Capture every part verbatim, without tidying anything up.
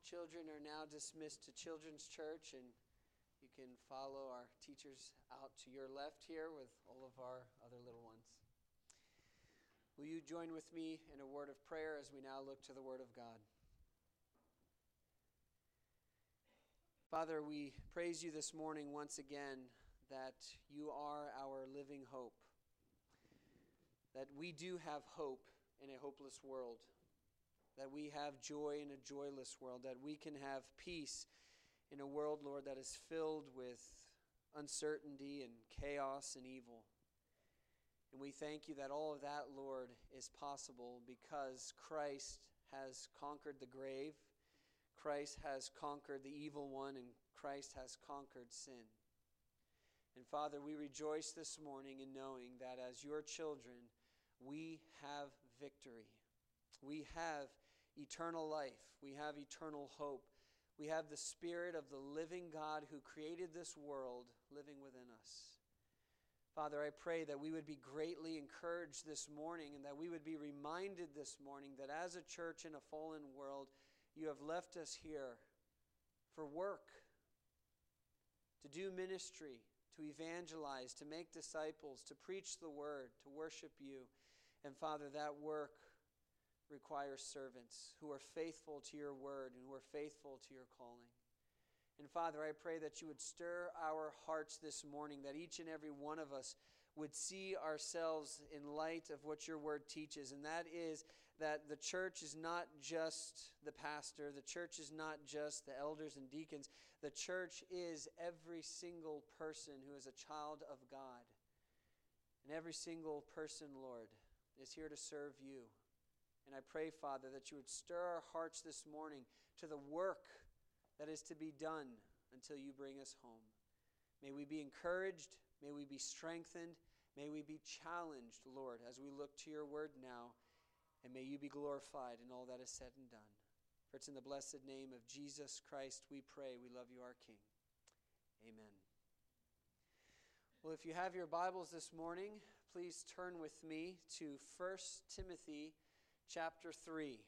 Children are now dismissed to Children's Church, and you can follow our teachers out to your left here with all of our other little ones. Will you join with me in a word of prayer as we now look to the Word of God? Father, we praise you this morning once again that you are our living hope, that we do have hope in a hopeless world, that we have joy in a joyless world, that we can have peace in a world, Lord, that is filled with uncertainty and chaos and evil. And we thank you that all of that, Lord, is possible because Christ has conquered the grave, Christ has conquered the evil one, and Christ has conquered sin. And Father, we rejoice this morning in knowing that as your children, we have victory. We have eternal life. We have eternal hope. We have the Spirit of the living God who created this world living within us. Father, I pray that we would be greatly encouraged this morning and that we would be reminded this morning that as a church in a fallen world, you have left us here for work, to do ministry, to evangelize, to make disciples, to preach the word, to worship you. And Father, that work requires servants who are faithful to your word and who are faithful to your calling. And Father, I pray that you would stir our hearts this morning, that each and every one of us would see ourselves in light of what your word teaches, and that is that the church is not just the pastor, the church is not just the elders and deacons, the church is every single person who is a child of God. And every single person, Lord, is here to serve you. And I pray, Father, that you would stir our hearts this morning to the work that is to be done until you bring us home. May we be encouraged. May we be strengthened. May we be challenged, Lord, as we look to your word now. And may you be glorified in all that is said and done. For it's in the blessed name of Jesus Christ we pray. We love you, our King. Amen. Well, if you have your Bibles this morning, please turn with me to First Timothy chapter three.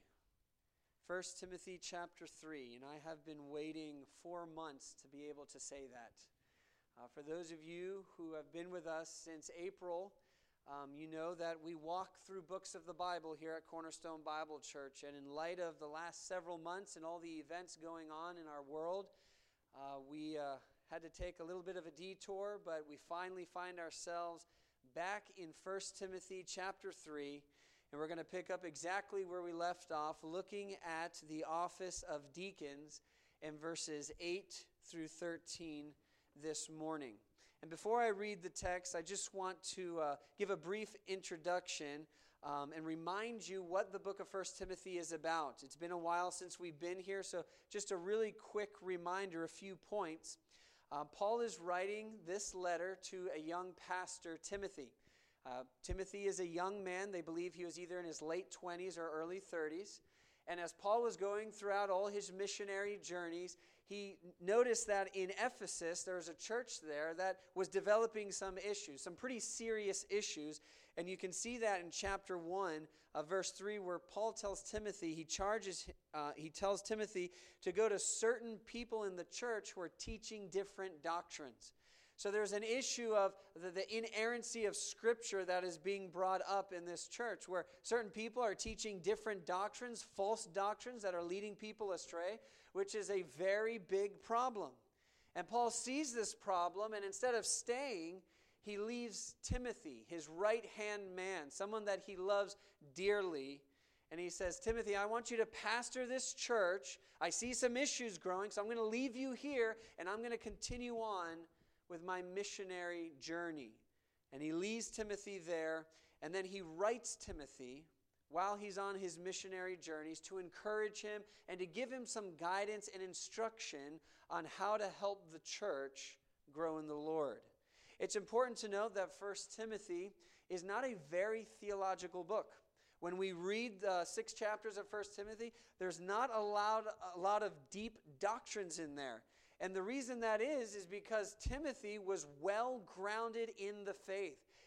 First Timothy chapter three, and I have been waiting four months to be able to say that. Uh, for those of you who have been with us since April, um, you know that we walk through books of the Bible here at Cornerstone Bible Church, and in light of the last several months and all the events going on in our world, uh, we uh, had to take a little bit of a detour, but we finally find ourselves back in First Timothy chapter three. And we're going to pick up exactly where we left off, looking at the office of deacons in verses eight through thirteen this morning. And before I read the text, I just want to uh, give a brief introduction um, and remind you what the book of First Timothy is about. It's been a while since we've been here, so just a really quick reminder, a few points. Uh, Paul is writing this letter to a young pastor, Timothy. Uh, Timothy is a young man. They believe he was either in his late twenties or early thirties. And as Paul was going throughout all his missionary journeys, he noticed that in Ephesus, there was a church there that was developing some issues, some pretty serious issues. And you can see that in chapter one, uh, verse three, where Paul tells Timothy, he charges, uh, he tells Timothy to go to certain people in the church who are teaching different doctrines. So there's an issue of the, the inerrancy of Scripture that is being brought up in this church, where certain people are teaching different doctrines, false doctrines that are leading people astray, which is a very big problem. And Paul sees this problem, and instead of staying, he leaves Timothy, his right-hand man, someone that he loves dearly, and he says, Timothy, I want you to pastor this church. I see some issues growing, so I'm going to leave you here, and I'm going to continue on with my missionary journey. And he leaves Timothy there, and then he writes Timothy while he's on his missionary journeys to encourage him and to give him some guidance and instruction on how to help the church grow in the Lord. It's important to note that First Timothy is not a very theological book. When we read the six chapters of First Timothy, there's not a lot, a lot of deep doctrines in there. And the reason that is, is because Timothy was well grounded in the faith.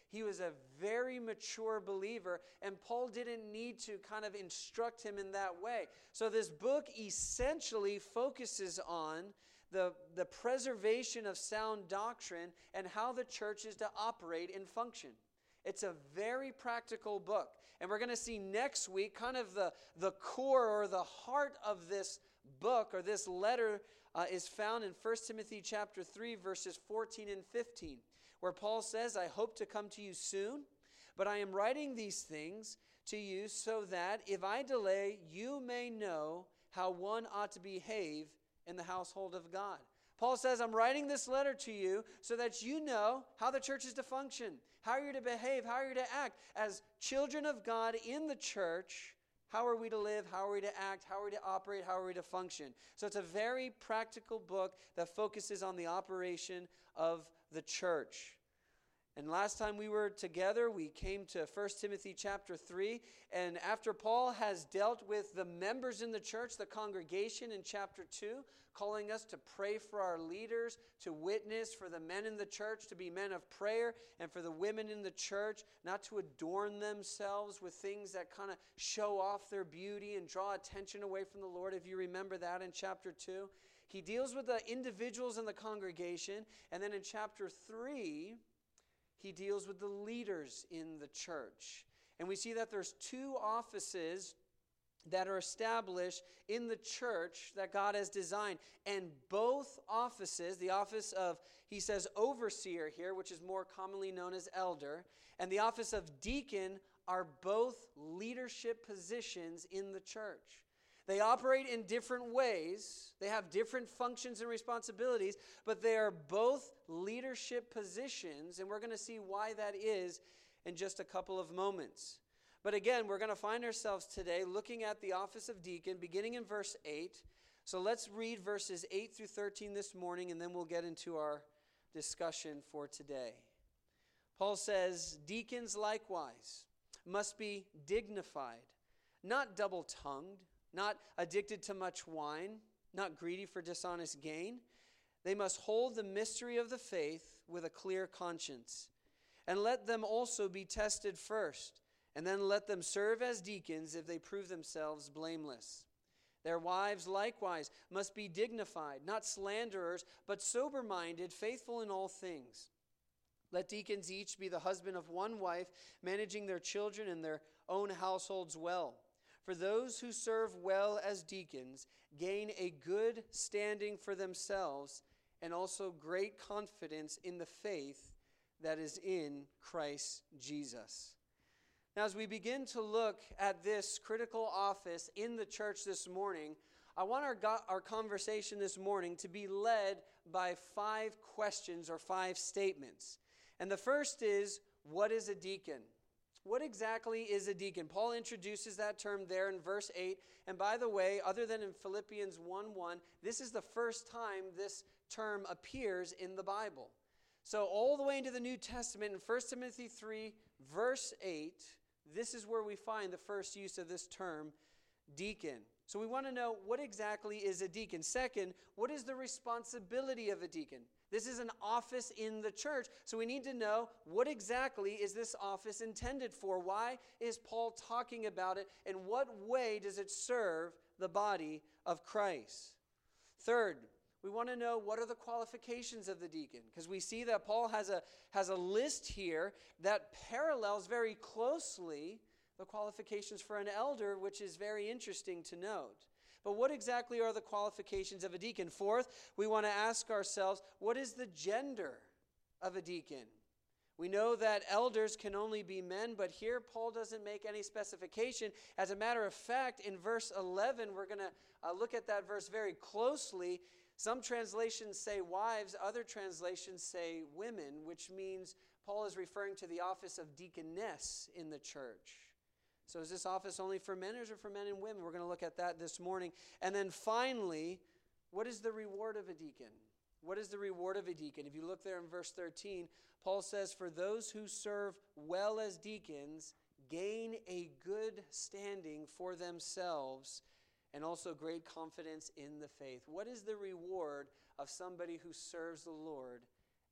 He was a very mature believer, and Paul didn't need to kind of instruct him in that way. So this book essentially focuses on the, the preservation of sound doctrine and how the church is to operate and function. It's a very practical book. And we're going to see next week kind of the, the core or the heart of this book or this letter uh, is found in First Timothy chapter three, verses fourteen and fifteen, where Paul says, I hope to come to you soon, but I am writing these things to you so that if I delay, you may know how one ought to behave in the household of God. Paul says, I'm writing this letter to you so that you know how the church is to function, how you're to behave, how you're to act. As children of God in the church, how are we to live, how are we to act, how are we to operate, how are we to function? So it's a very practical book that focuses on the operation of the church. And last time we were together, we came to First Timothy chapter three. And after Paul has dealt with the members in the church, the congregation in chapter two, calling us to pray for our leaders, to witness for the men in the church, to be men of prayer, and for the women in the church, not to adorn themselves with things that kind of show off their beauty and draw attention away from the Lord, if you remember that in chapter two. He deals with the individuals in the congregation. And then in chapter three, he deals with the leaders in the church. And we see that there's two offices that are established in the church that God has designed. And both offices, the office of, he says, overseer here, which is more commonly known as elder, and the office of deacon are both leadership positions in the church. They operate in different ways. They have different functions and responsibilities, but they are both leadership positions, and we're going to see why that is in just a couple of moments. But again, we're going to find ourselves today looking at the office of deacon, beginning in verse eight. So let's read verses eight through thirteen this morning, and then we'll get into our discussion for today. Paul says, deacons likewise must be dignified, not double-tongued, not addicted to much wine, not greedy for dishonest gain. They must hold the mystery of the faith with a clear conscience. And let them also be tested first, and then let them serve as deacons if they prove themselves blameless. Their wives likewise must be dignified, not slanderers, but sober-minded, faithful in all things. Let deacons each be the husband of one wife, managing their children and their own households well. For those who serve well as deacons gain a good standing for themselves and also great confidence in the faith that is in Christ Jesus. Now, as we begin to look at this critical office in the church this morning, I want our, go- our conversation this morning to be led by five questions or five statements. And the first is, what is a deacon? What exactly is a deacon? Paul introduces that term there in verse eight. And by the way, other than in Philippians one one, this is the first time this term appears in the Bible. So all the way into the New Testament, in First Timothy three, verse eight, this is where we find the first use of this term, deacon. So we want to know, what exactly is a deacon? Second, what is the responsibility of a deacon? This is an office in the church, so we need to know, what exactly is this office intended for? Why is Paul talking about it? In what way does it serve the body of Christ? Third, we want to know, what are the qualifications of the deacon? Because we see that Paul has a, has a list here that parallels very closely the qualifications for an elder, which is very interesting to note. But what exactly are the qualifications of a deacon? Fourth, we want to ask ourselves, what is the gender of a deacon? We know that elders can only be men, but here Paul doesn't make any specification. As a matter of fact, in verse eleven, we're going to uh, look at that verse very closely. Some translations say wives, other translations say women, which means Paul is referring to the office of deaconess in the church. So is this office only for men or is it for men and women? We're going to look at that this morning. And then finally, what is the reward of a deacon? What is the reward of a deacon? If you look there in verse thirteen, Paul says, for those who serve well as deacons gain a good standing for themselves and also great confidence in the faith. What is the reward of somebody who serves the Lord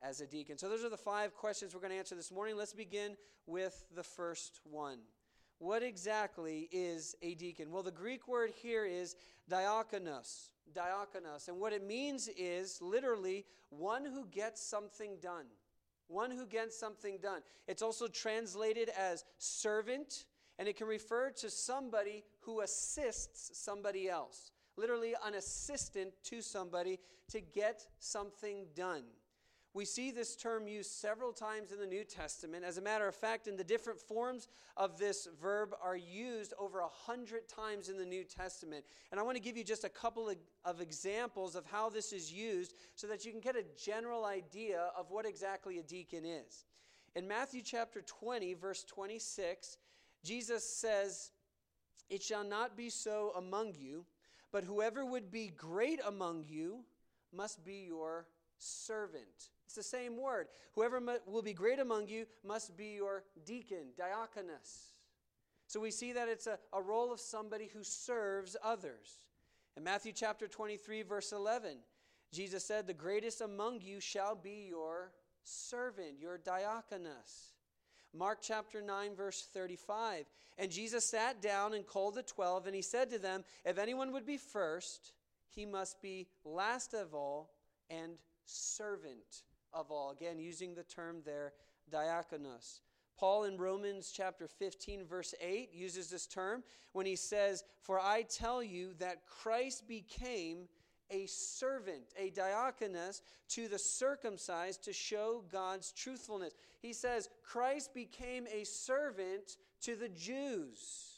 as a deacon? So those are the five questions we're going to answer this morning. Let's begin with the first one. What exactly is a deacon? Well, the Greek word here is diakonos. Diakonos. And what it means is literally one who gets something done. One who gets something done. It's also translated as servant, and it can refer to somebody who assists somebody else. Literally an assistant to somebody to get something done. We see this term used several times in the New Testament. As a matter of fact, in the different forms of this verb are used over a hundred times in the New Testament. And I want to give you just a couple of, of examples of how this is used so that you can get a general idea of what exactly a deacon is. In Matthew chapter twenty, verse twenty-six, Jesus says, "It shall not be so among you, but whoever would be great among you must be your servant." It's the same word. Whoever will be great among you must be your deacon, diakonos. So we see that it's a, a role of somebody who serves others. In Matthew chapter twenty-three, verse eleven, Jesus said, "The greatest among you shall be your servant," your diakonos. Mark chapter nine, verse thirty-five, "And Jesus sat down and called the twelve, and he said to them, if anyone would be first, he must be last of all and servant of all." Again, using the term there, diakonos. Paul in Romans chapter fifteen, verse eight, uses this term when he says, "For I tell you that Christ became a servant," a diakonos, "to the circumcised to show God's truthfulness." He says Christ became a servant to the Jews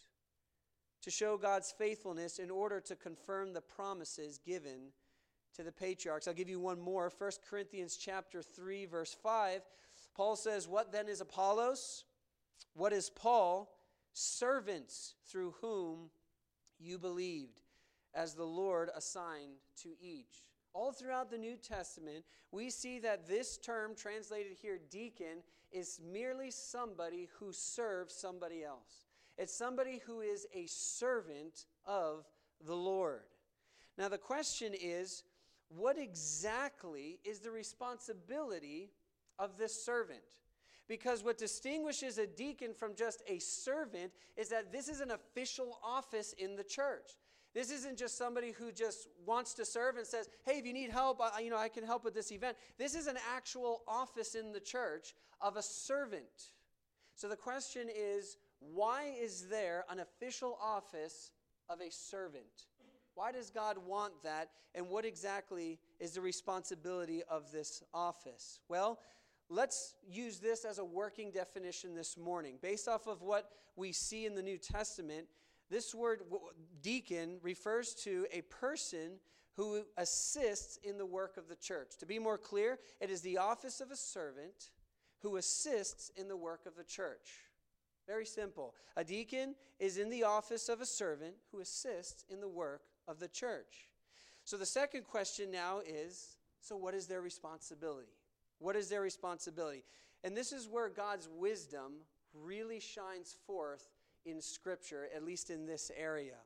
to show God's faithfulness in order to confirm the promises given to the patriarchs. I'll give you one more. First Corinthians chapter three, verse five. Paul says, "What then is Apollos? What is Paul? Servants through whom you believed, as the Lord assigned to each." All throughout the New Testament, we see that this term translated here, deacon, is merely somebody who serves somebody else. It's somebody who is a servant of the Lord. Now the question is, what exactly is the responsibility of this servant? Because what distinguishes a deacon from just a servant is that this is an official office in the church. This isn't just somebody who just wants to serve and says, "Hey, if you need help, I, you know, I can help with this event." This is an actual office in the church of a servant. So the question is, why is there an official office of a servant? Why does God want that? And what exactly is the responsibility of this office? Well, let's use this as a working definition this morning. Based off of what we see in the New Testament, this word deacon refers to a person who assists in the work of the church. To be more clear, it is the office of a servant who assists in the work of the church. Very simple. A deacon is in the office of a servant who assists in the work of the church. So the second question now is, so what is their responsibility? What is their responsibility? And this is where God's wisdom really shines forth in Scripture, at least in this area.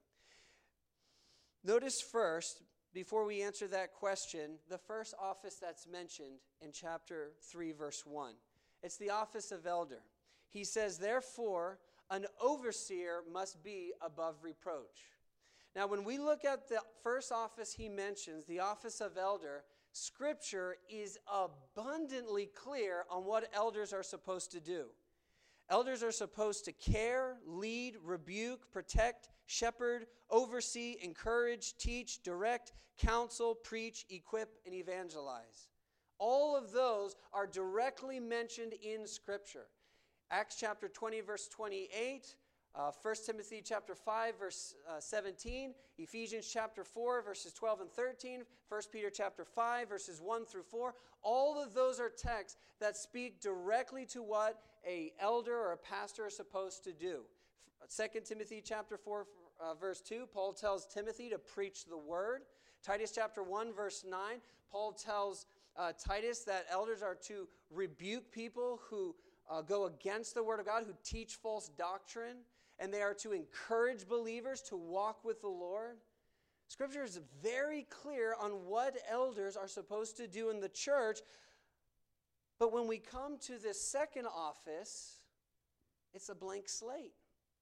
Notice first, before we answer that question, the first office that's mentioned in chapter three, verse one. It's the office of elder. He says, "Therefore, an overseer must be above reproach." Now, when we look at the first office he mentions, the office of elder, Scripture is abundantly clear on what elders are supposed to do. Elders are supposed to care, lead, rebuke, protect, shepherd, oversee, encourage, teach, direct, counsel, preach, equip, and evangelize. All of those are directly mentioned in Scripture. Acts chapter twenty, verse twenty-eight, uh, First Timothy chapter five, verse uh, seventeen, Ephesians chapter four, verses twelve and thirteen, First Peter chapter five, verses one through four. All of those are texts that speak directly to what a elder or a pastor is supposed to do. Second Timothy chapter four, uh, verse two, Paul tells Timothy to preach the word. Titus chapter one, verse nine, Paul tells uh, Titus that elders are to rebuke people who uh, go against the word of God, who teach false doctrine, and they are to encourage believers to walk with the Lord. Scripture is very clear on what elders are supposed to do in the church. But when we come to this second office, it's a blank slate.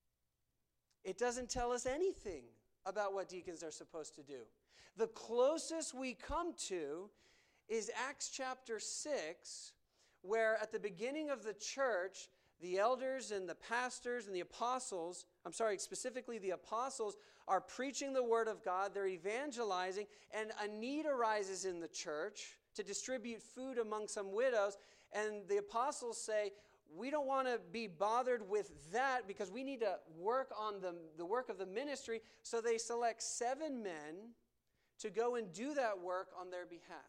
It doesn't tell us anything about what deacons are supposed to do. The closest we come to is Acts chapter six, where at the beginning of the church, the elders and the pastors and the apostles, I'm sorry, specifically the apostles, are preaching the word of God, they're evangelizing, and a need arises in the church to distribute food among some widows, and the apostles say, we don't want to be bothered with that because we need to work on the, the work of the ministry, so they select seven men to go and do that work on their behalf.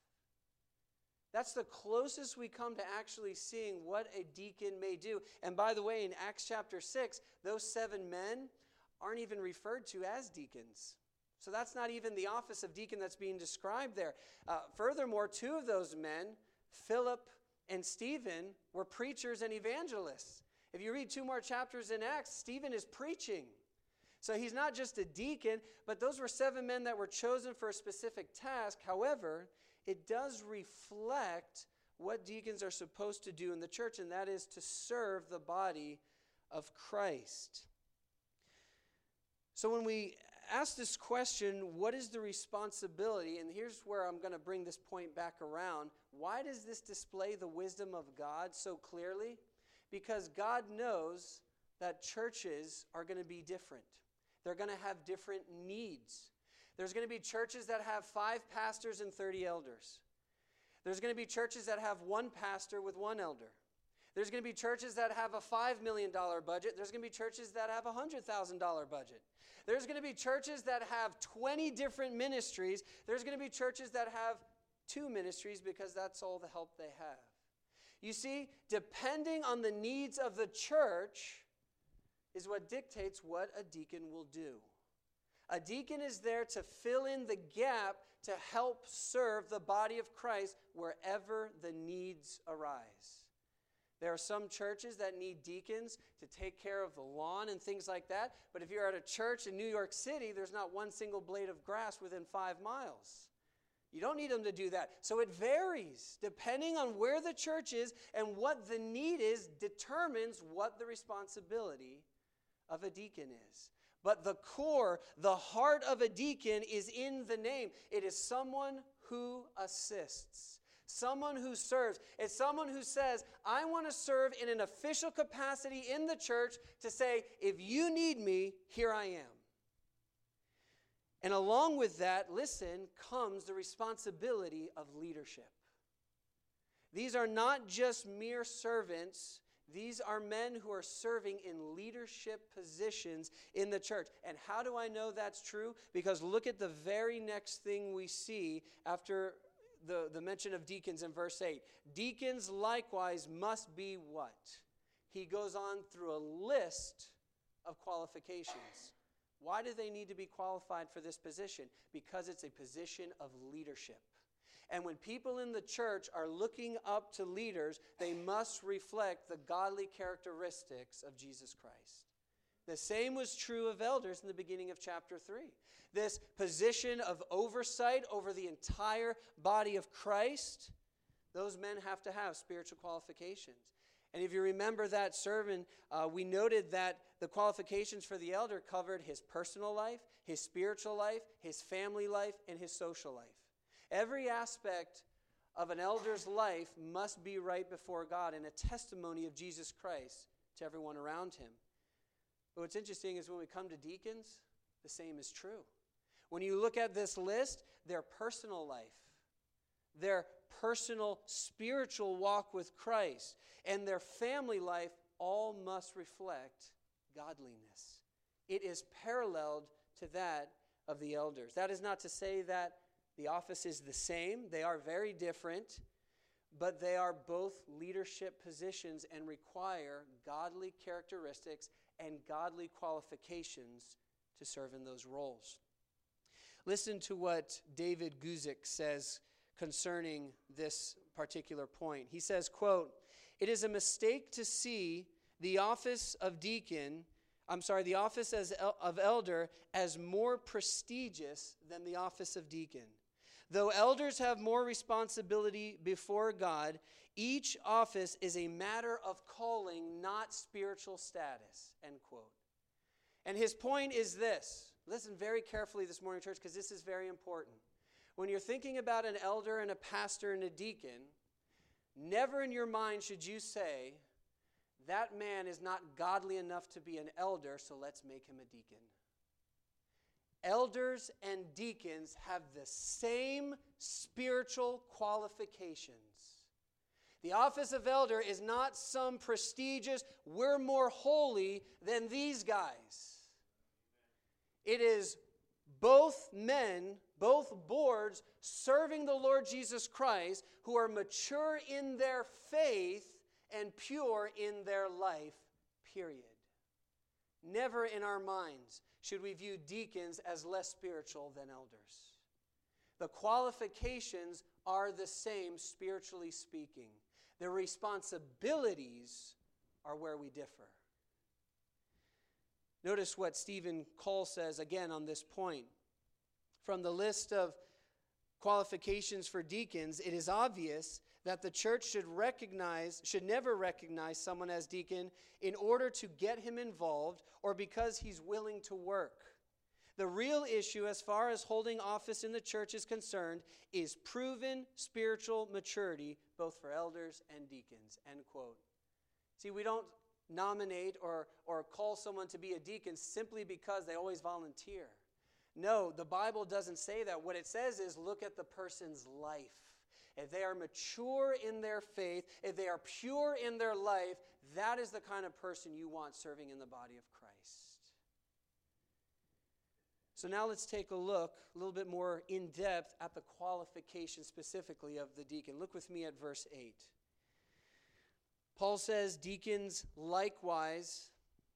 That's the closest we come to actually seeing what a deacon may do. And by the way, in Acts chapter six, those seven men aren't even referred to as deacons. So that's not even the office of deacon that's being described there. Uh, furthermore, two of those men, Philip and Stephen, were preachers and evangelists. If you read two more chapters in Acts, Stephen is preaching. So he's not just a deacon, but those were seven men that were chosen for a specific task. However, it does reflect what deacons are supposed to do in the church, and that is to serve the body of Christ. So when we ask this question, what is the responsibility? And here's where I'm going to bring this point back around. Why does this display the wisdom of God so clearly? Because God knows that churches are going to be different. They're going to have different needs. There's going to be churches that have five pastors and thirty elders. There's going to be churches that have one pastor with one elder. There's going to be churches that have a five million dollars budget. There's going to be churches that have a one hundred thousand dollars budget. There's going to be churches that have twenty different ministries. There's going to be churches that have two ministries because that's all the help they have. You see, depending on the needs of the church is what dictates what a deacon will do. A deacon is there to fill in the gap to help serve the body of Christ wherever the needs arise. There are some churches that need deacons to take care of the lawn and things like that. But if you're at a church in New York City, there's not one single blade of grass within five miles. You don't need them to do that. So it varies. Depending on where the church is and what the need is determines what the responsibility of a deacon is. But the core, the heart of a deacon is in the name. It is someone who assists. Someone who serves. It's someone who says, I want to serve in an official capacity in the church to say, if you need me, here I am. And along with that, listen, comes the responsibility of leadership. These are not just mere servants. These are men who are serving in leadership positions in the church. And how do I know that's true? Because look at the very next thing we see after The, the mention of deacons in verse eight. Deacons likewise must be what? He goes on through a list of qualifications. Why do they need to be qualified for this position? Because it's a position of leadership. And when people in the church are looking up to leaders, they must reflect the godly characteristics of Jesus Christ. The same was true of elders in the beginning of chapter three. This position of oversight over the entire body of Christ, those men have to have spiritual qualifications. And if you remember that sermon, uh, we noted that the qualifications for the elder covered his personal life, his spiritual life, his family life, and his social life. Every aspect of an elder's life must be right before God and a testimony of Jesus Christ to everyone around him. But what's interesting is when we come to deacons, the same is true. When you look at this list, their personal life, their personal spiritual walk with Christ, and their family life all must reflect godliness. It is paralleled to that of the elders. That is not to say that the office is the same. They are very different, but they are both leadership positions and require godly characteristics and godly qualifications to serve in those roles. Listen to what David Guzik says concerning this particular point. He says, quote, "It is a mistake to see the office of deacon, I'm sorry, the office as el- of elder as more prestigious than the office of deacon. Though elders have more responsibility before God, each office is a matter of calling, not spiritual status, end quote. And his point is this. Listen very carefully this morning, church, because this is very important. When you're thinking about an elder and a pastor and a deacon, never in your mind should you say, that man is not godly enough to be an elder, so let's make him a deacon. Elders and deacons have the same spiritual qualifications. The office of elder is not some prestigious, we're more holy than these guys. It is both men, both boards, serving the Lord Jesus Christ, who are mature in their faith and pure in their life, period. Never in our minds should we view deacons as less spiritual than elders. The qualifications are the same, spiritually speaking. The responsibilities are where we differ. Notice what Stephen Cole says again on this point. From the list of qualifications for deacons, it is obvious that the church should recognize, should never recognize someone as deacon in order to get him involved or because he's willing to work. The real issue as far as holding office in the church is concerned is proven spiritual maturity, both for elders and deacons, end quote. See, we don't nominate or, or call someone to be a deacon simply because they always volunteer. No, the Bible doesn't say that. What it says is look at the person's life. If they are mature in their faith, if they are pure in their life, that is the kind of person you want serving in the body of Christ. So now let's take a look a little bit more in depth at the qualifications specifically of the deacon. Look with me at verse eight. Paul says, deacons likewise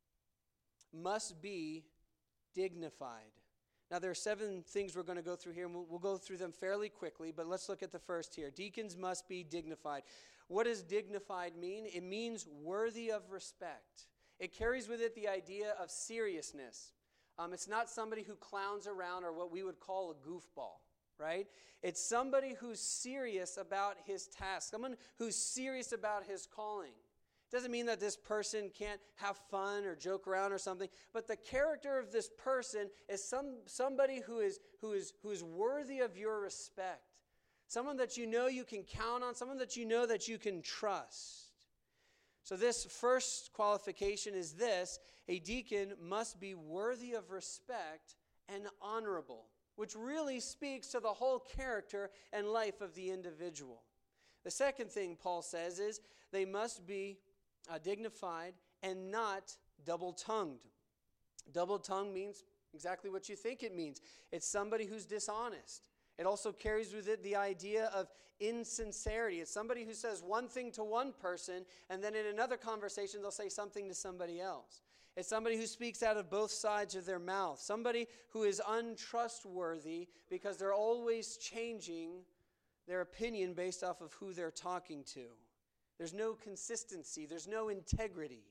must be dignified. Now, there are seven things we're going to go through here, and we'll, we'll go through them fairly quickly, but let's look at the first here. Deacons must be dignified. What does dignified mean? It means worthy of respect. It carries with it the idea of seriousness. Um, it's not somebody who clowns around or what we would call a goofball, right? It's somebody who's serious about his task, someone who's serious about his calling. Doesn't mean that this person can't have fun or joke around or something, but the character of this person is some somebody who is who is who is worthy of your respect. Someone that you know you can count on, someone that you know that you can trust. So this first qualification is this: a deacon must be worthy of respect and honorable, which really speaks to the whole character and life of the individual. The second thing Paul says is they must be Uh, dignified and not double-tongued. Double-tongued means exactly what you think it means. It's somebody who's dishonest. It also carries with it the idea of insincerity. It's somebody who says one thing to one person, and then in another conversation they'll say something to somebody else. It's somebody who speaks out of both sides of their mouth. Somebody who is untrustworthy because they're always changing their opinion based off of who they're talking to. There's no consistency. There's no integrity.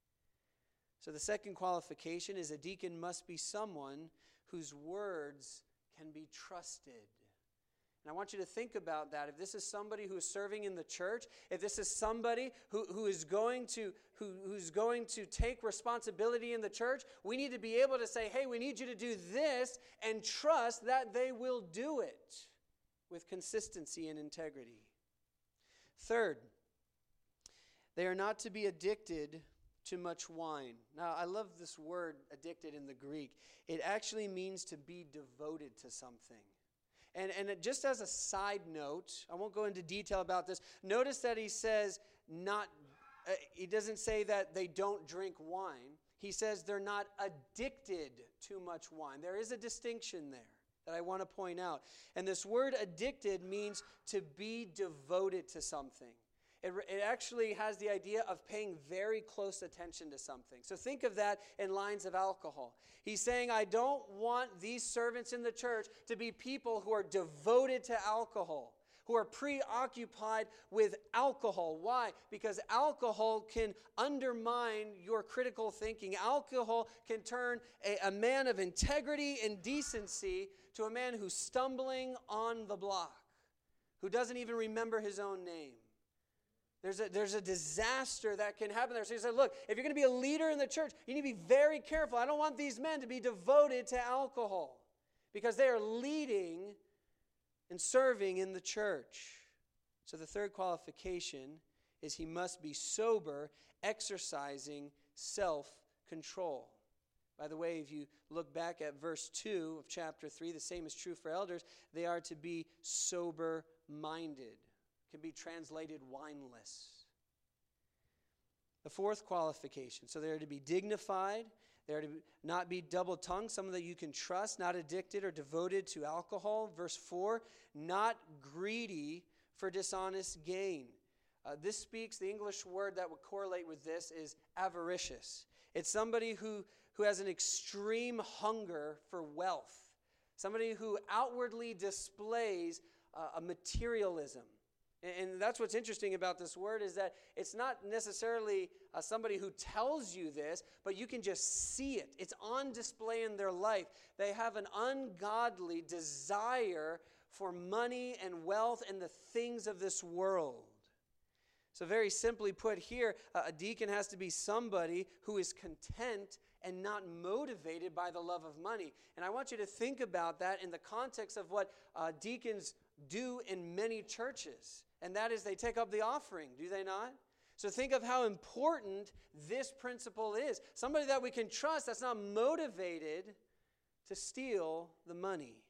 So the second qualification is a deacon must be someone whose words can be trusted. And I want you to think about that. If this is somebody who is serving in the church, if this is somebody who, who is going to who, who's going to take responsibility in the church, we need to be able to say, hey, we need you to do this, and trust that they will do it with consistency and integrity. Third, they are not to be addicted to much wine. Now, I love this word, addicted, in the Greek. It actually means to be devoted to something. And, and it, just as a side note, I won't go into detail about this. Notice that he says not, uh, he doesn't say that they don't drink wine. He says they're not addicted to much wine. There is a distinction there that I want to point out. And this word addicted means to be devoted to something. It, it actually has the idea of paying very close attention to something. So think of that in lines of alcohol. He's saying, I don't want these servants in the church to be people who are devoted to alcohol, who are preoccupied with alcohol. Why? Because alcohol can undermine your critical thinking. Alcohol can turn a, a man of integrity and decency to a man who's stumbling on the block, who doesn't even remember his own name. There's a, there's a disaster that can happen there. So he said, look, if you're going to be a leader in the church, you need to be very careful. I don't want these men to be devoted to alcohol because they are leading and serving in the church. So the third qualification is he must be sober, exercising self-control. By the way, if you look back at verse two of chapter three, the same is true for elders. They are to be sober-minded. Can be translated wineless. The fourth qualification, so they are to be dignified, they are to not be double-tongued, someone that you can trust, not addicted or devoted to alcohol. Verse four, not greedy for dishonest gain. Uh, this speaks, the English word that would correlate with this is avaricious. It's somebody who, who has an extreme hunger for wealth, somebody who outwardly displays uh, a materialism. And that's what's interesting about this word is that it's not necessarily uh, somebody who tells you this, but you can just see it. It's on display in their life. They have an ungodly desire for money and wealth and the things of this world. So very simply put here, uh, a deacon has to be somebody who is content and not motivated by the love of money. And I want you to think about that in the context of what uh, deacons do in many churches. And that is they take up the offering, do they not? So think of how important this principle is. Somebody that we can trust that's not motivated to steal the money.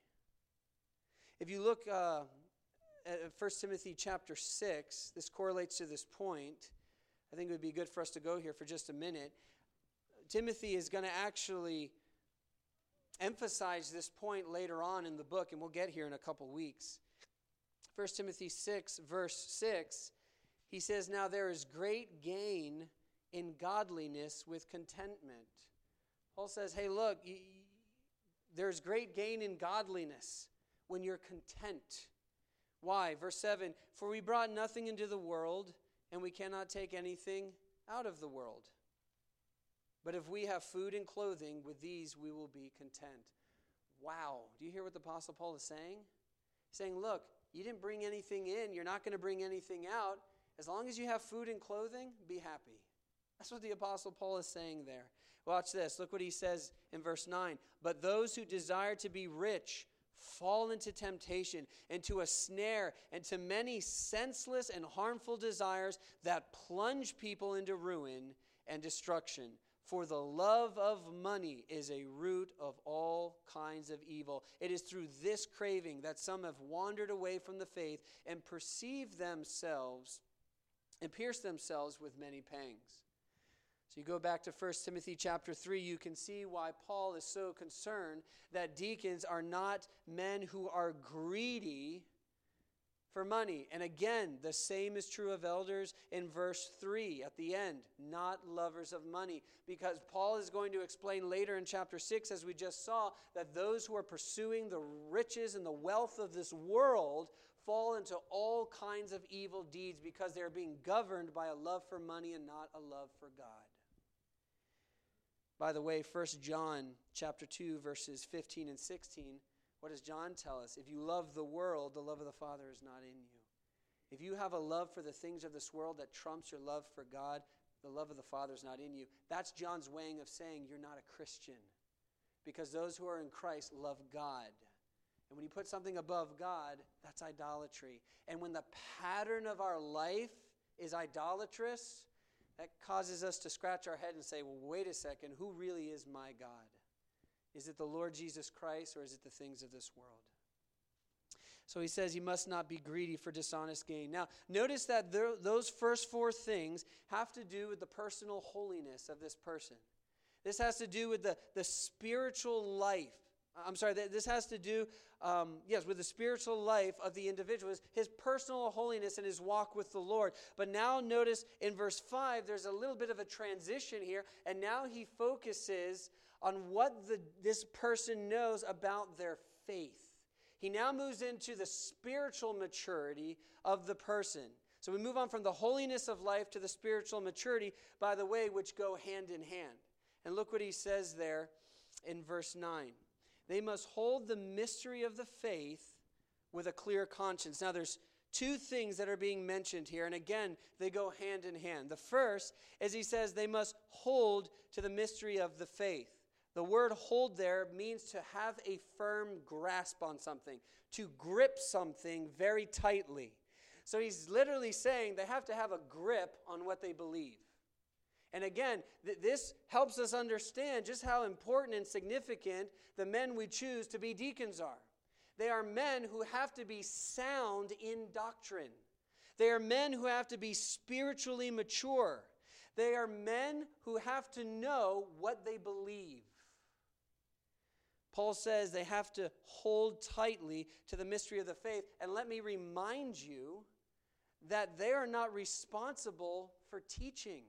If you look uh, at First Timothy chapter six, this correlates to this point. I think it would be good for us to go here for just a minute. Timothy is going to actually emphasize this point later on in the book, and we'll get here in a couple weeks. First Timothy six, verse six, he says, now there is great gain in godliness with contentment. Paul says, hey, look, y- there's great gain in godliness when you're content. Why? Verse seven, for we brought nothing into the world, and we cannot take anything out of the world. But if we have food and clothing, with these we will be content. Wow. Do you hear what the Apostle Paul is saying? He's saying, look, you didn't bring anything in. You're not going to bring anything out. As long as you have food and clothing, be happy. That's what the Apostle Paul is saying there. Watch this. Look what he says in verse nine. But those who desire to be rich fall into temptation, into a snare, and to many senseless and harmful desires that plunge people into ruin and destruction. For the love of money is a root of all kinds of evil. It is through this craving that some have wandered away from the faith and perceived themselves and pierced themselves with many pangs. So you go back to First Timothy chapter three, you can see why Paul is so concerned that deacons are not men who are greedy for money. And again, the same is true of elders in verse three at the end, not lovers of money. Because Paul is going to explain later in chapter six, as we just saw, that those who are pursuing the riches and the wealth of this world fall into all kinds of evil deeds because they're being governed by a love for money and not a love for God. By the way, First John chapter two, verses fifteen and sixteen, what does John tell us? If you love the world, the love of the Father is not in you. If you have a love for the things of this world that trumps your love for God, the love of the Father is not in you. That's John's way of saying you're not a Christian. Because those who are in Christ love God. And when you put something above God, that's idolatry. And when the pattern of our life is idolatrous, that causes us to scratch our head and say, well, wait a second, who really is my God? Is it the Lord Jesus Christ, or is it the things of this world? So he says he must not be greedy for dishonest gain. Now, notice that there, those first four things have to do with the personal holiness of this person. This has to do with the, the spiritual life. I'm sorry, this has to do, um, yes, with the spiritual life of the individual, his, his personal holiness and his walk with the Lord. But now notice in verse five, there's a little bit of a transition here, and now he focuses on what the, this person knows about their faith. he now moves into the spiritual maturity of the person. So we move on from the holiness of life to the spiritual maturity, by the way, which go hand in hand. And look what he says there in verse nine. They must hold the mystery of the faith with a clear conscience. Now there's two things that are being mentioned here, and again, they go hand in hand. The first is he says they must hold to the mystery of the faith. The word hold there means to have a firm grasp on something, to grip something very tightly. So he's literally saying they have to have a grip on what they believe. And again, th- this helps us understand just how important and significant the men we choose to be deacons are. They are men who have to be sound in doctrine. They are men who have to be spiritually mature. They are men who have to know what they believe. Paul says they have to hold tightly to the mystery of the faith. And let me remind you that they are not responsible for teaching.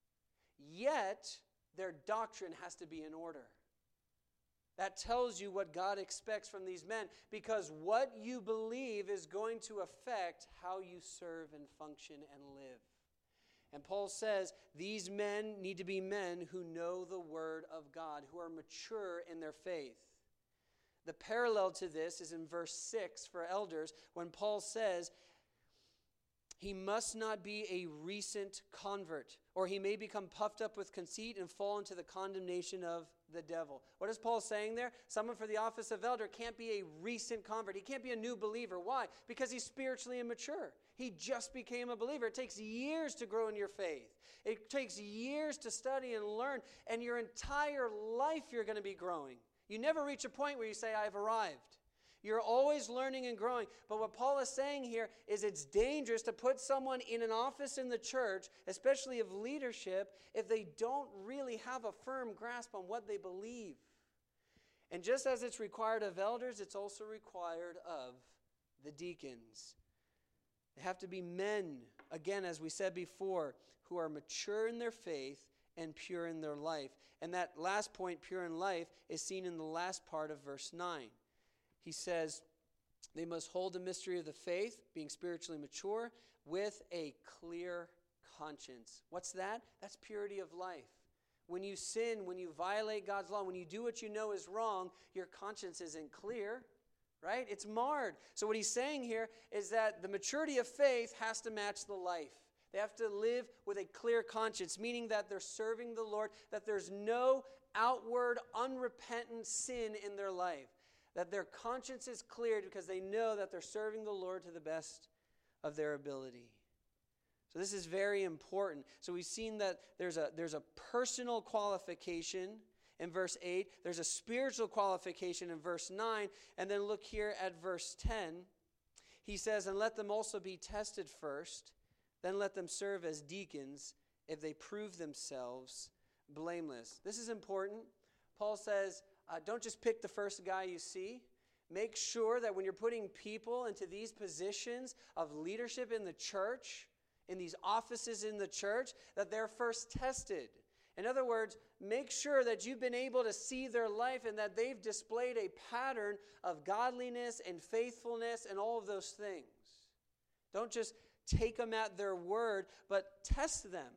Yet, their doctrine has to be in order. That tells you what God expects from these men, because what you believe is going to affect how you serve and function and live. And Paul says these men need to be men who know the Word of God, who are mature in their faith. The parallel to this is in verse six for elders, when Paul says, he must not be a recent convert, or he may become puffed up with conceit and fall into the condemnation of the devil. What is Paul saying there? Someone for the office of elder can't be a recent convert. He can't be a new believer. Why? Because he's spiritually immature. He just became a believer. It takes years to grow in your faith. It takes years to study and learn, and your entire life you're going to be growing. You never reach a point where you say, I've arrived. You're always learning and growing. But what Paul is saying here is it's dangerous to put someone in an office in the church, especially of leadership, if they don't really have a firm grasp on what they believe. And just as it's required of elders, it's also required of the deacons. They have to be men, again, as we said before, who are mature in their faith and pure in their life. And that last point, pure in life, is seen in the last part of verse nine. He says they must hold the mystery of the faith, being spiritually mature, with a clear conscience. What's that? That's purity of life. When you sin, when you violate God's law, when you do what you know is wrong, your conscience isn't clear, right? It's marred. So what he's saying here is that the maturity of faith has to match the life. They have to live with a clear conscience, meaning that they're serving the Lord, that there's no outward, unrepentant sin in their life. That their conscience is cleared because they know that they're serving the Lord to the best of their ability. So this is very important. So we've seen that there's a, there's a personal qualification in verse eight. There's a spiritual qualification in verse nine. And then look here at verse ten. He says, and let them also be tested first. Then let them serve as deacons if they prove themselves blameless. This is important. Paul says, Uh, don't just pick the first guy you see. Make sure that when you're putting people into these positions of leadership in the church, in these offices in the church, that they're first tested. In other words, make sure that you've been able to see their life and that they've displayed a pattern of godliness and faithfulness and all of those things. Don't just take them at their word, but test them.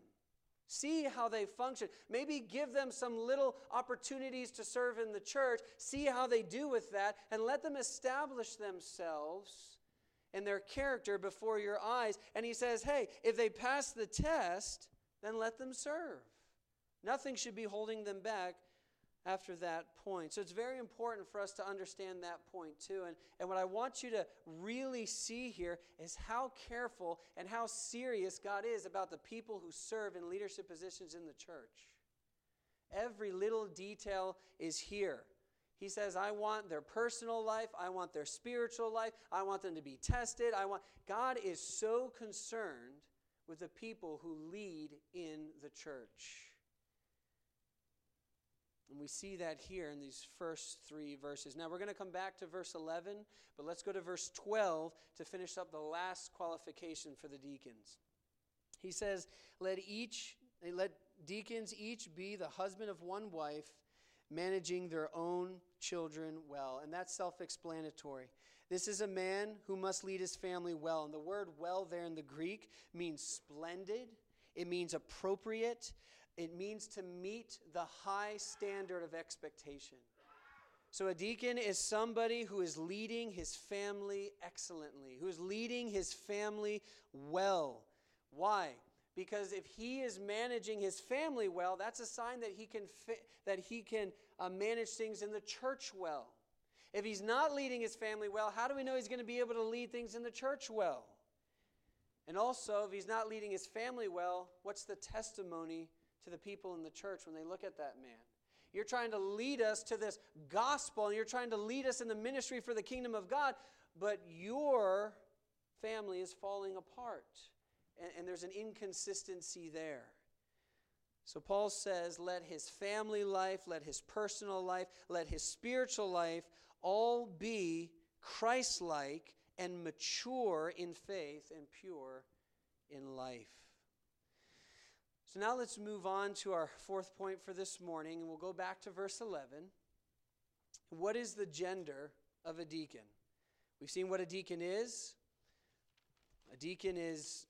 See how they function. Maybe give them some little opportunities to serve in the church. See how they do with that, and let them establish themselves and their character before your eyes. And he says, hey, if they pass the test, then let them serve. Nothing should be holding them back after that point. So it's very important for us to understand that point too. And, and what I want you to really see here is how careful and how serious God is about the people who serve in leadership positions in the church. Every little detail is here. He says, I want their personal life. I want their spiritual life. I want them to be tested. I want. God is so concerned with the people who lead in the church. And we see that here in these first three verses. Now we're going to come back to verse eleven, but let's go to verse twelve to finish up the last qualification for the deacons. He says, let each, let deacons each be the husband of one wife, managing their own children well. And that's self-explanatory. This is a man who must lead his family well. And the word well there in the Greek means splendid. It means appropriate. It means to meet the high standard of expectation. So a deacon is somebody who is leading his family excellently, who is leading his family well. Why? Because if he is managing his family well, that's a sign that he can fi- that he can uh, manage things in the church well. If he's not leading his family well, how do we know he's going to be able to lead things in the church well? And also, if he's not leading his family well, what's the testimony to the people in the church when they look at that man? You're trying to lead us to this gospel, and you're trying to lead us in the ministry for the kingdom of God, but your family is falling apart, and, and there's an inconsistency there. So Paul says, let his family life, let his personal life, let his spiritual life all be Christ-like and mature in faith and pure in life. So now let's move on to our fourth point for this morning, and we'll go back to verse eleven. What is the gender of a deacon? We've seen what a deacon is. A deacon is,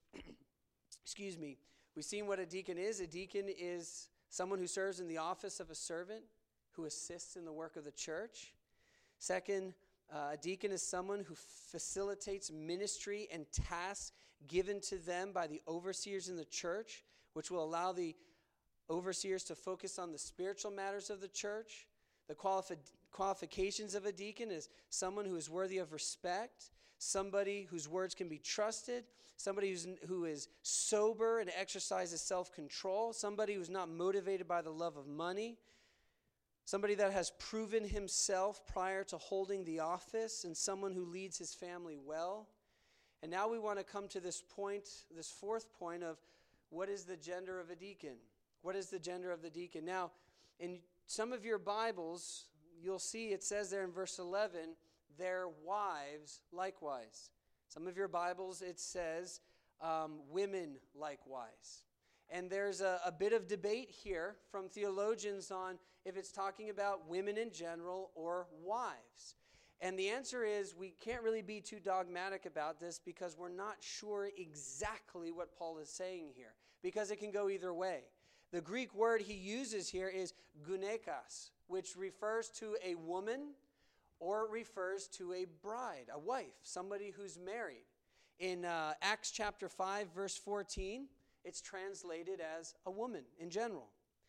excuse me, we've seen what a deacon is. A deacon is someone who serves in the office of a servant, who assists in the work of the church. Second, uh, a deacon is someone who facilitates ministry and tasks given to them by the overseers in the church, which will allow the overseers to focus on the spiritual matters of the church. The qualifi- qualifications of a deacon is someone who is worthy of respect, somebody whose words can be trusted, somebody who's, who is sober and exercises self-control, somebody who's not motivated by the love of money, somebody that has proven himself prior to holding the office, and someone who leads his family well. And now we want to come to this point, this fourth point of what is the gender of a deacon? What is the gender of the deacon? Now, in some of your Bibles, you'll see it says there in verse eleven, their wives likewise. Some of your Bibles, it says um, women likewise. And there's a, a bit of debate here from theologians on if it's talking about women in general or wives. And the answer is we can't really be too dogmatic about this because we're not sure exactly what Paul is saying here, because it can go either way. The Greek word he uses here is gunekas, which refers to a woman or it refers to a bride, a wife, somebody who's married. In uh, Acts chapter five, verse fourteen, it's translated as a woman in general.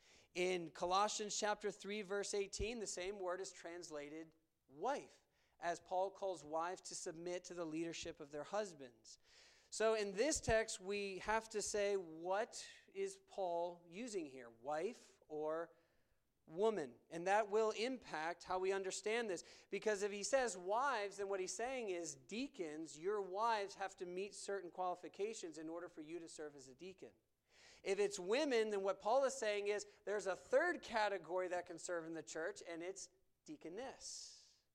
In Colossians chapter three, verse eighteen, the same word is translated wife, as Paul calls wives to submit to the leadership of their husbands. So in this text, we have to say, what is Paul using here, wife or woman? And that will impact how we understand this. Because if he says wives, then what he's saying is deacons, your wives have to meet certain qualifications in order for you to serve as a deacon. If it's women, then what Paul is saying is there's a third category that can serve in the church, and it's deaconess.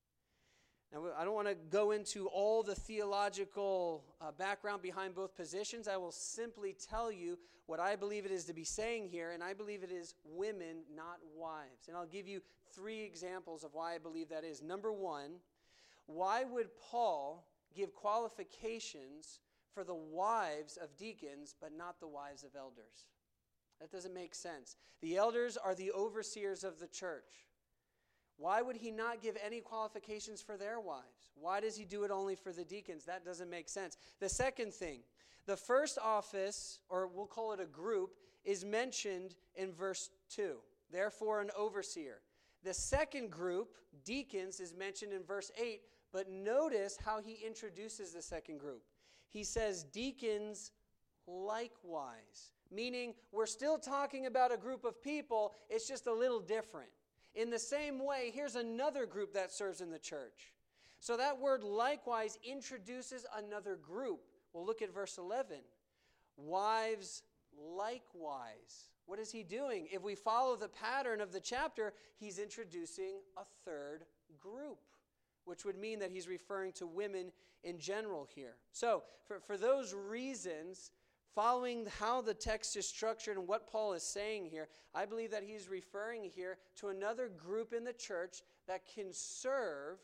Now, I don't want to go into all the theological uh, background behind both positions. I will simply tell you what I believe it is to be saying here, and I believe it is women, not wives. And I'll give you three examples of why I believe that is. Number one, why would Paul give qualifications for the wives of deacons, but not the wives of elders? That doesn't make sense. The elders are the overseers of the church. Why would he not give any qualifications for their wives? Why does he do it only for the deacons? That doesn't make sense. The second thing, the first office, or we'll call it a group, is mentioned in verse two. Therefore, an overseer. The second group, deacons, is mentioned in verse eight, but notice how he introduces the second group. He says deacons likewise, meaning we're still talking about a group of people, it's just a little different. In the same way, here's another group that serves in the church. So that word likewise introduces another group. We'll look at verse eleven. Wives likewise. What is he doing? If we follow the pattern of the chapter, he's introducing a third group, which would mean that he's referring to women in general here. So for, for those reasons, following how the text is structured and what Paul is saying here, I believe that he's referring here to another group in the church that can serve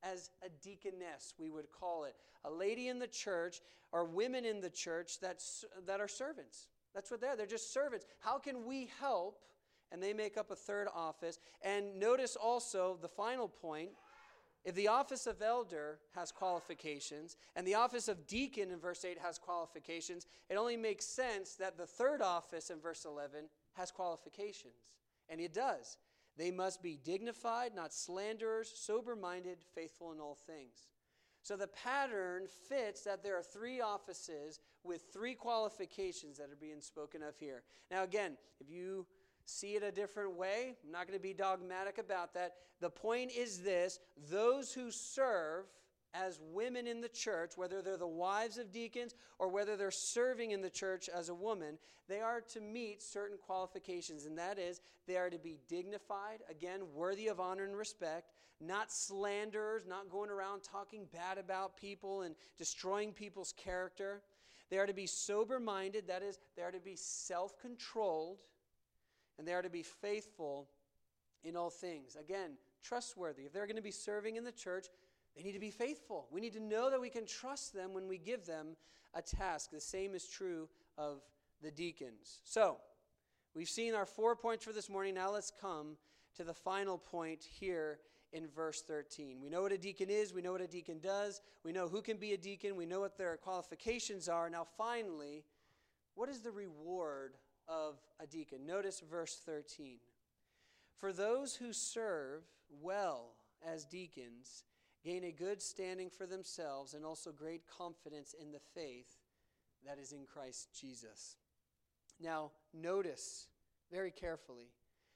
as a deaconess, we would call it. A lady in the church or women in the church that's, that are servants. That's what they're. They're just servants. How can we help? And they make up a third office. And notice also the final point. If the office of elder has qualifications and the office of deacon in verse eight has qualifications, it only makes sense that the third office in verse eleven has qualifications. And it does. They must be dignified, not slanderers, sober-minded, faithful in all things. So the pattern fits that there are three offices with three qualifications that are being spoken of here. Now again, if you see it a different way, I'm not going to be dogmatic about that. The point is this: those who serve as women in the church, whether they're the wives of deacons or whether they're serving in the church as a woman, they are to meet certain qualifications, and that is they are to be dignified, again, worthy of honor and respect, not slanderers, not going around talking bad about people and destroying people's character. They are to be sober-minded, that is, they are to be self-controlled, and they are to be faithful in all things. Again, trustworthy. If they're going to be serving in the church, they need to be faithful. We need to know that we can trust them when we give them a task. The same is true of the deacons. So, we've seen our four points for this morning. Now let's come to the final point here in verse thirteen. We know what a deacon is. We know what a deacon does. We know who can be a deacon. We know what their qualifications are. Now finally, what is the reward of a deacon? Notice verse thirteen. For those who serve well as deacons gain a good standing for themselves and also great confidence in the faith that is in Christ Jesus. Now, notice very carefully.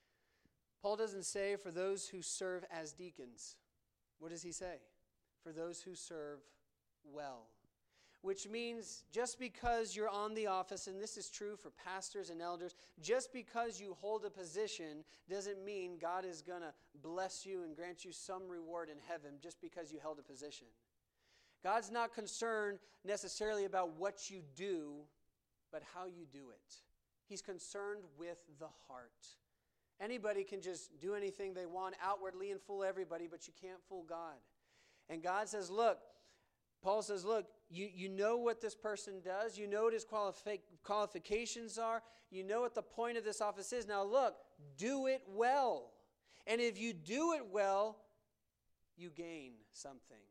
Paul doesn't say for those who serve as deacons. What does he say? For those who serve well. Which means just because you're on the office, and this is true for pastors and elders, just because you hold a position doesn't mean God is going to bless you and grant you some reward in heaven just because you held a position. God's not concerned necessarily about what you do, but how you do it. He's concerned with the heart. Anybody can just do anything they want outwardly and fool everybody, but you can't fool God. And God says, look, Paul says, look, you, you know what this person does. You know what his qualifi- qualifications are. You know what the point of this office is. Now look, do it well. And if you do it well, you gain something.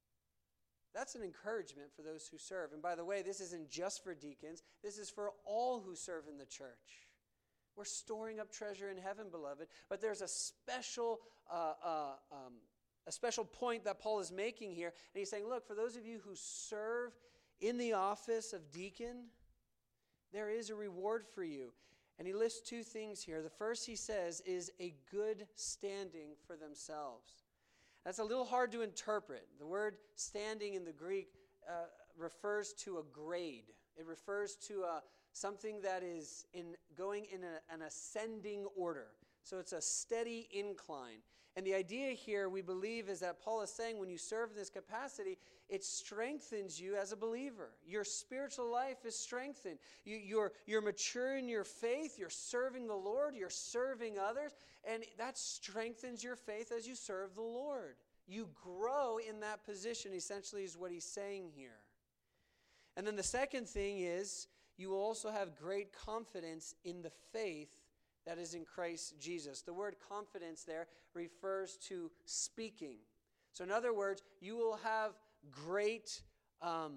That's an encouragement for those who serve. And by the way, this isn't just for deacons. This is for all who serve in the church. We're storing up treasure in heaven, beloved. But there's a special uh, uh, um, a special point that Paul is making here. And he's saying, look, for those of you who serve in the office of deacon, there is a reward for you. And he lists two things here. The first, he says, is a good standing for themselves. That's a little hard to interpret. The word standing in the Greek uh, refers to a grade. It refers to a, something that is in going in a, an ascending order. So it's a steady incline. And the idea here, we believe, is that Paul is saying when you serve in this capacity, it strengthens you as a believer. Your spiritual life is strengthened. You, you're, you're mature in your faith. You're serving the Lord. You're serving others. And that strengthens your faith as you serve the Lord. You grow in that position, essentially, is what he's saying here. And then the second thing is, you will also have great confidence in the faith that is in Christ Jesus. The word confidence there refers to speaking. So in other words, you will have great, um,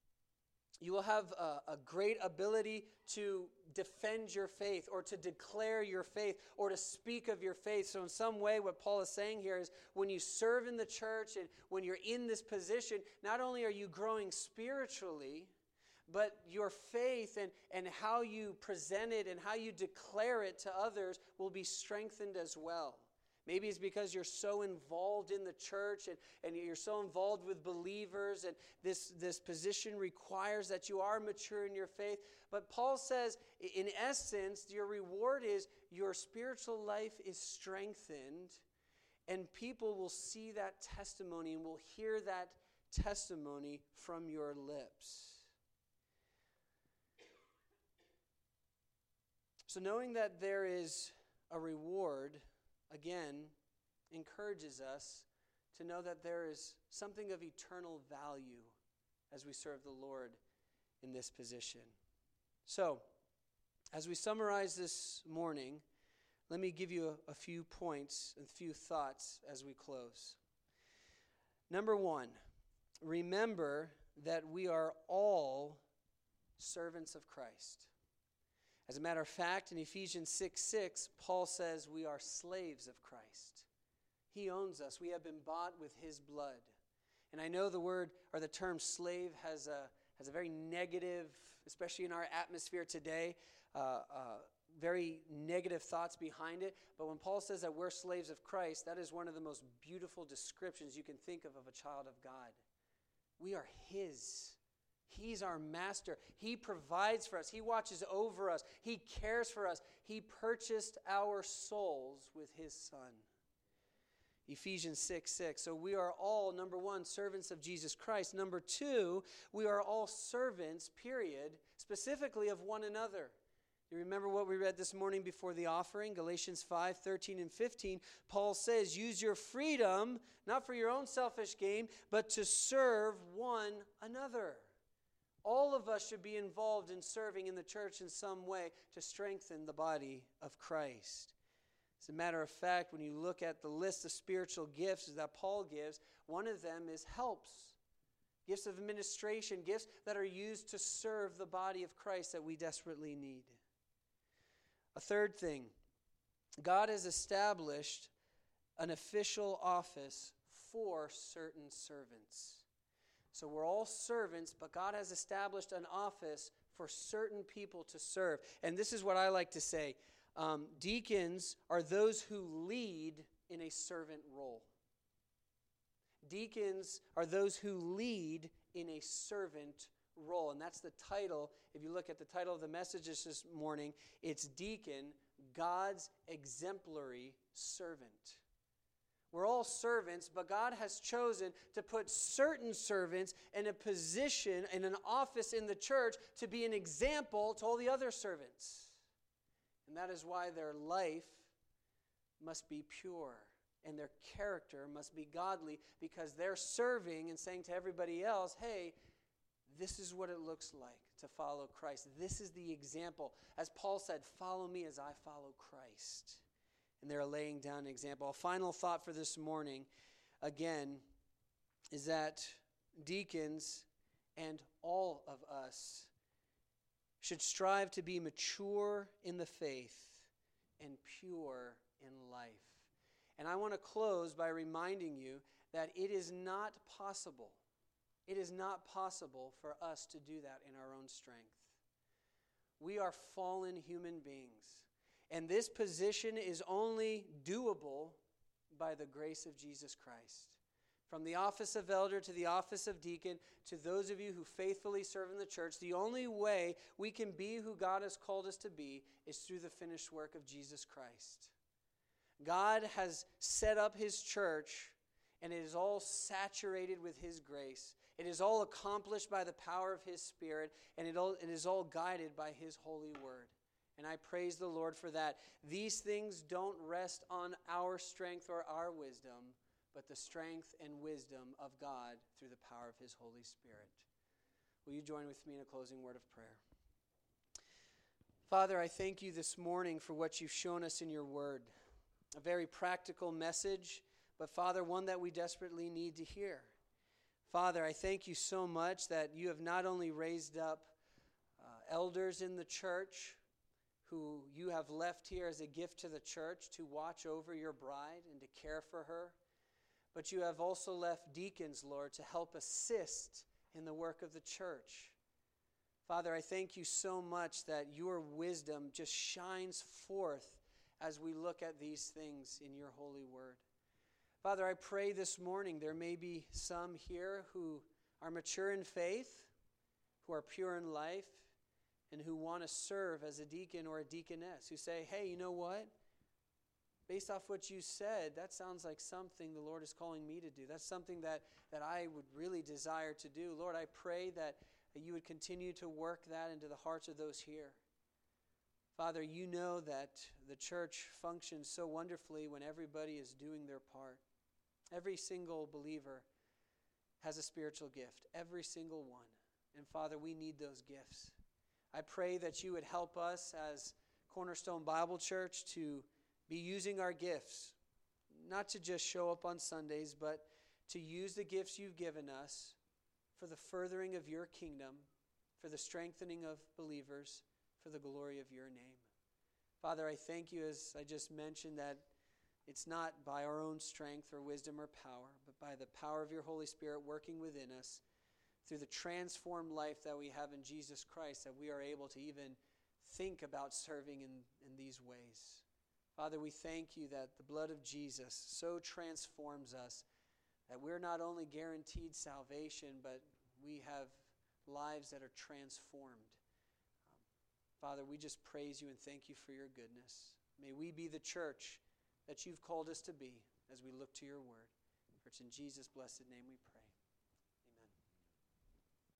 you will have a, a great ability to defend your faith or to declare your faith or to speak of your faith. So in some way, what Paul is saying here is when you serve in the church and when you're in this position, not only are you growing spiritually, but your faith and, and how you present it and how you declare it to others will be strengthened as well. Maybe it's because you're so involved in the church and, and you're so involved with believers and this, this position requires that you are mature in your faith. But Paul says, in essence, your reward is your spiritual life is strengthened and people will see that testimony and will hear that testimony from your lips. So knowing that there is a reward, again, encourages us to know that there is something of eternal value as we serve the Lord in this position. So, as we summarize this morning, let me give you a, a few points and a few thoughts as we close. Number one, remember that we are all servants of Christ. As a matter of fact, in Ephesians six six, Paul says we are slaves of Christ. He owns us. We have been bought with his blood. And I know the word or the term slave has a, has a very negative, especially in our atmosphere today, uh, uh, very negative thoughts behind it. But when Paul says that we're slaves of Christ, that is one of the most beautiful descriptions you can think of of a child of God. We are his. He's our master. He provides for us. He watches over us. He cares for us. He purchased our souls with his Son. Ephesians six six. So we are all, number one, servants of Jesus Christ. Number two, we are all servants, period, specifically of one another. You remember what we read this morning before the offering? Galatians five thirteen and fifteen. Paul says, use your freedom, not for your own selfish gain, but to serve one another. All of us should be involved in serving in the church in some way to strengthen the body of Christ. As a matter of fact, when you look at the list of spiritual gifts that Paul gives, one of them is helps. Gifts of administration, gifts that are used to serve the body of Christ that we desperately need. A third thing, God has established an official office for certain servants. So we're all servants, but God has established an office for certain people to serve. And this is what I like to say. Um, deacons are those who lead in a servant role. Deacons are those who lead in a servant role. And that's the title. If you look at the title of the message this morning, it's Deacon, God's Exemplary Servant. We're all servants, but God has chosen to put certain servants in a position, in an office in the church, to be an example to all the other servants. And that is why their life must be pure and their character must be godly, because they're serving and saying to everybody else, hey, this is what it looks like to follow Christ. This is the example. As Paul said, follow me as I follow Christ. And they're laying down an example. A final thought for this morning, again, is that deacons and all of us should strive to be mature in the faith and pure in life. And I want to close by reminding you that it is not possible, it is not possible for us to do that in our own strength. We are fallen human beings. And this position is only doable by the grace of Jesus Christ. From the office of elder to the office of deacon, to those of you who faithfully serve in the church, the only way we can be who God has called us to be is through the finished work of Jesus Christ. God has set up his church, and it is all saturated with his grace. It is all accomplished by the power of his Spirit, and it, all, it is all guided by his holy word. And I praise the Lord for that. These things don't rest on our strength or our wisdom, but the strength and wisdom of God through the power of his Holy Spirit. Will you join with me in a closing word of prayer? Father, I thank you this morning for what you've shown us in your word. A very practical message, but Father, one that we desperately need to hear. Father, I thank you so much that you have not only raised up uh, elders in the church, who you have left here as a gift to the church to watch over your bride and to care for her. But you have also left deacons, Lord, to help assist in the work of the church. Father, I thank you so much that your wisdom just shines forth as we look at these things in your holy word. Father, I pray this morning there may be some here who are mature in faith, who are pure in life, and who want to serve as a deacon or a deaconess, who say, hey, you know what? Based off what you said, that sounds like something the Lord is calling me to do. That's something that, that I would really desire to do. Lord, I pray that you would continue to work that into the hearts of those here. Father, you know that the church functions so wonderfully when everybody is doing their part. Every single believer has a spiritual gift. Every single one. And Father, we need those gifts. I pray that you would help us as Cornerstone Bible Church to be using our gifts, not to just show up on Sundays, but to use the gifts you've given us for the furthering of your kingdom, for the strengthening of believers, for the glory of your name. Father, I thank you, as I just mentioned, that it's not by our own strength or wisdom or power, but by the power of your Holy Spirit working within us through the transformed life that we have in Jesus Christ, that we are able to even think about serving in, in these ways. Father, we thank you that the blood of Jesus so transforms us that we're not only guaranteed salvation, but we have lives that are transformed. Um, Father, we just praise you and thank you for your goodness. May we be the church that you've called us to be as we look to your word. For it's in Jesus' blessed name we pray.